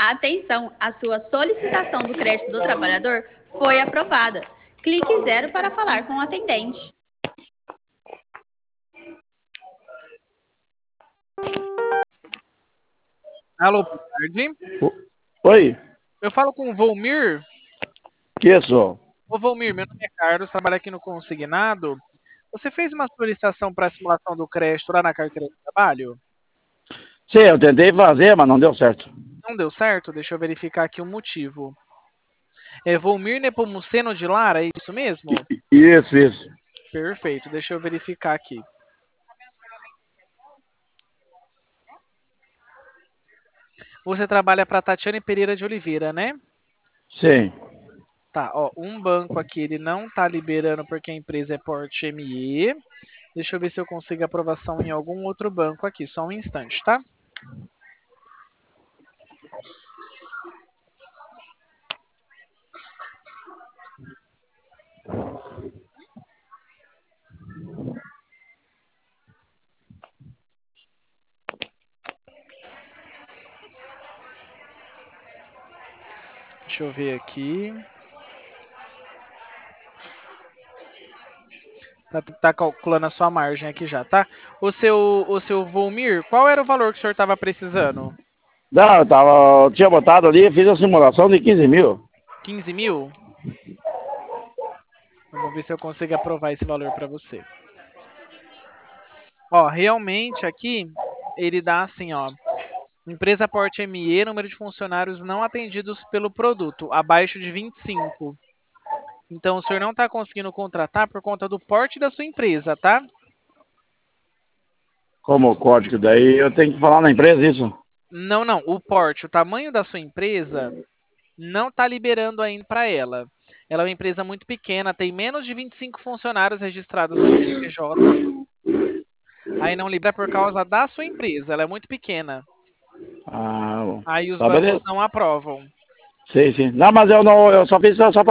Atenção, a sua solicitação do crédito do trabalhador foi aprovada. Clique 0 para falar com o atendente. Alô, boa tarde. Oi, Eu falo com o Volmir. que é isso? Ô, Volmir, meu nome é Carlos, trabalho aqui no Consignado. Você fez uma solicitação para a simulação do crédito lá na carteira de trabalho? Sim, eu tentei fazer, mas não deu certo. Não deu certo? Deixa eu verificar aqui o motivo. É Volmir Nepomuceno de Lara, é isso mesmo? Isso. Perfeito, deixa eu verificar aqui. Você trabalha para Tatiane Pereira de Oliveira, né? Sim. Tá, ó, um banco aqui ele não tá liberando porque a empresa é porte ME. Deixa eu ver se eu consigo aprovação em algum outro banco aqui, só um instante, tá? Deixa eu ver aqui. Tá calculando a sua margem aqui já, tá? O seu Volmir, qual era o valor que o senhor estava precisando? Não, eu tinha botado ali, fiz a simulação de 15 mil. 15 mil? Vamos ver se eu consigo aprovar esse valor para você. Ó, realmente aqui ele dá assim, ó. Empresa porte ME, número de funcionários não atendidos pelo produto, abaixo de 25. Então o senhor não está conseguindo contratar por conta do porte da sua empresa, tá? Como código, daí eu tenho que falar na empresa isso. Não, não. O porte, o tamanho da sua empresa não está liberando ainda para ela. Ela é uma empresa muito pequena, tem menos de 25 funcionários registrados no CNPJ. Aí não libera por causa da sua empresa, ela é muito pequena. Ah, bom. Aí os Tá, bancos beleza. não aprovam. Sim. Não, mas eu não, eu só fiz só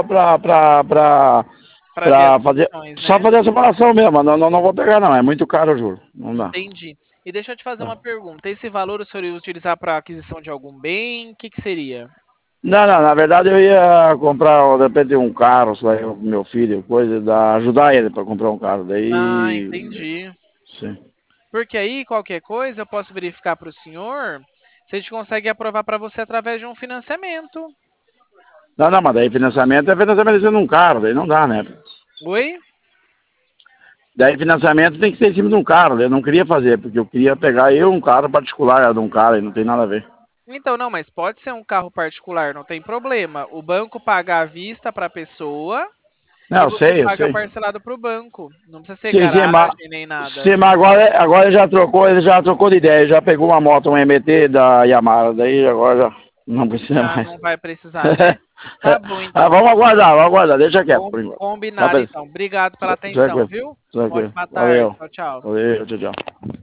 Para ver as fazer, condições, só né? fazer a separação mesmo. Não vou pegar não, é muito caro, eu juro. Não dá. Entendi. E deixa eu te fazer Tá. uma pergunta. Esse valor o senhor ia utilizar para aquisição de algum bem? O que que seria? Não, na verdade eu ia comprar, de repente, um carro, sei lá, meu filho, coisa, ajudar ele para comprar um carro. Ah, Daí, entendi. sim. Porque aí, qualquer coisa, eu posso verificar para o senhor se a gente consegue aprovar para você através de um financiamento. Não, mas daí financiamento é financiamento sendo um carro, daí não dá, né? Oi? Daí financiamento tem que ser em cima de um carro, eu não queria fazer, porque eu queria pegar um carro particular de um cara, e não tem nada a ver. Então, não, mas pode ser um carro particular, não tem problema. O banco paga à vista para a pessoa e Não, você eu paga sei. parcelado para o banco. Não precisa ser Sim, garagem nem nada. sim, mas agora ele já trocou de ideia, já pegou uma moto, um MT da Yamaha, daí agora já não precisa Já mais. não vai precisar, né? Tá bom, então. Vamos aguardar, deixa quieto por enquanto. Tá, Combinado, beleza. então. Obrigado pela atenção, Tranquilo, viu? tranquilo. Ótima tarde. Valeu. Tchau, tchau. Valeu, tchau.